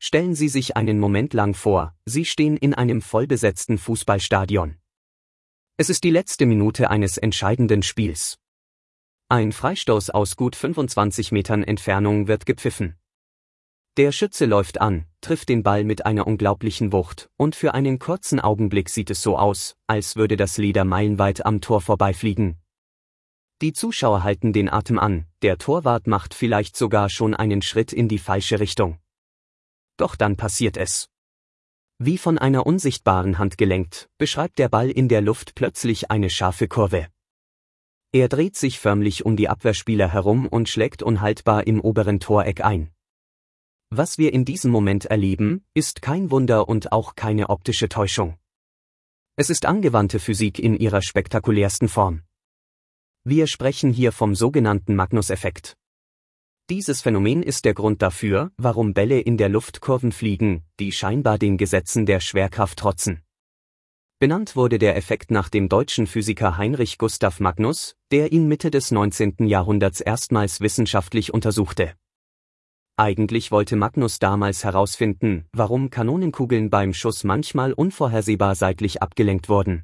Stellen Sie sich einen Moment lang vor, Sie stehen in einem vollbesetzten Fußballstadion. Es ist die letzte Minute eines entscheidenden Spiels. Ein Freistoß aus gut 25 Metern Entfernung wird gepfiffen. Der Schütze läuft an, trifft den Ball mit einer unglaublichen Wucht, und für einen kurzen Augenblick sieht es so aus, als würde das Leder meilenweit am Tor vorbeifliegen. Die Zuschauer halten den Atem an, der Torwart macht vielleicht sogar schon einen Schritt in die falsche Richtung. Doch dann passiert es. Wie von einer unsichtbaren Hand gelenkt, beschreibt der Ball in der Luft plötzlich eine scharfe Kurve. Er dreht sich förmlich um die Abwehrspieler herum und schlägt unhaltbar im oberen Toreck ein. Was wir in diesem Moment erleben, ist kein Wunder und auch keine optische Täuschung. Es ist angewandte Physik in ihrer spektakulärsten Form. Wir sprechen hier vom sogenannten Magnus-Effekt. Dieses Phänomen ist der Grund dafür, warum Bälle in der Luft Kurven fliegen, die scheinbar den Gesetzen der Schwerkraft trotzen. Benannt wurde der Effekt nach dem deutschen Physiker Heinrich Gustav Magnus, der ihn Mitte des 19. Jahrhunderts erstmals wissenschaftlich untersuchte. Eigentlich wollte Magnus damals herausfinden, warum Kanonenkugeln beim Schuss manchmal unvorhersehbar seitlich abgelenkt wurden.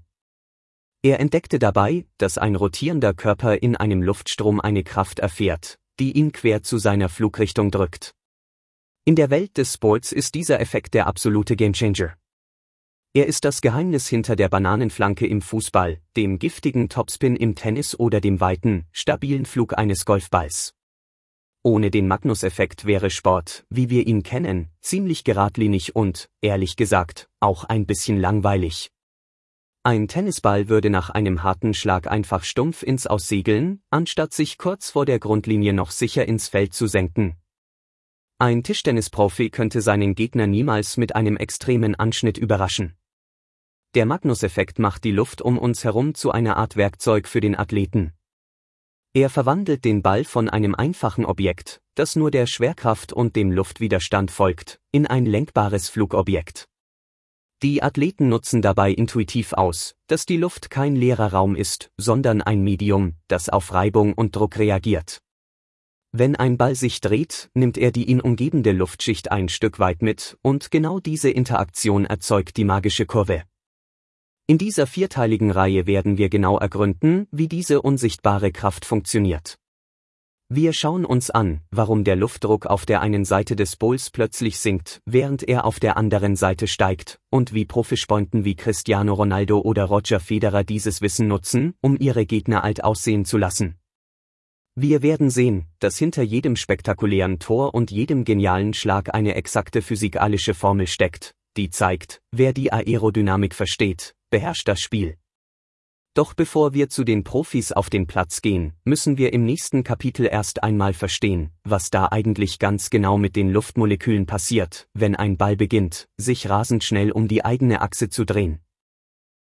Er entdeckte dabei, dass ein rotierender Körper in einem Luftstrom eine Kraft erfährt, die ihn quer zu seiner Flugrichtung drückt. In der Welt des Sports ist dieser Effekt der absolute Gamechanger. Er ist das Geheimnis hinter der Bananenflanke im Fußball, dem giftigen Topspin im Tennis oder dem weiten, stabilen Flug eines Golfballs. Ohne den Magnus-Effekt wäre Sport, wie wir ihn kennen, ziemlich geradlinig und, ehrlich gesagt, auch ein bisschen langweilig. Ein Tennisball würde nach einem harten Schlag einfach stumpf ins Aus segeln, anstatt sich kurz vor der Grundlinie noch sicher ins Feld zu senken. Ein Tischtennisprofi könnte seinen Gegner niemals mit einem extremen Anschnitt überraschen. Der Magnus-Effekt macht die Luft um uns herum zu einer Art Werkzeug für den Athleten. Er verwandelt den Ball von einem einfachen Objekt, das nur der Schwerkraft und dem Luftwiderstand folgt, in ein lenkbares Flugobjekt. Die Athleten nutzen dabei intuitiv aus, dass die Luft kein leerer Raum ist, sondern ein Medium, das auf Reibung und Druck reagiert. Wenn ein Ball sich dreht, nimmt er die ihn umgebende Luftschicht ein Stück weit mit, und genau diese Interaktion erzeugt die magische Kurve. In dieser vierteiligen Reihe werden wir genau ergründen, wie diese unsichtbare Kraft funktioniert. Wir schauen uns an, warum der Luftdruck auf der einen Seite des Bowls plötzlich sinkt, während er auf der anderen Seite steigt, und wie Profisportler wie Cristiano Ronaldo oder Roger Federer dieses Wissen nutzen, um ihre Gegner alt aussehen zu lassen. Wir werden sehen, dass hinter jedem spektakulären Tor und jedem genialen Schlag eine exakte physikalische Formel steckt, die zeigt, wer die Aerodynamik versteht, beherrscht das Spiel. Doch bevor wir zu den Profis auf den Platz gehen, müssen wir im nächsten Kapitel erst einmal verstehen, was da eigentlich ganz genau mit den Luftmolekülen passiert, wenn ein Ball beginnt, sich rasend schnell um die eigene Achse zu drehen.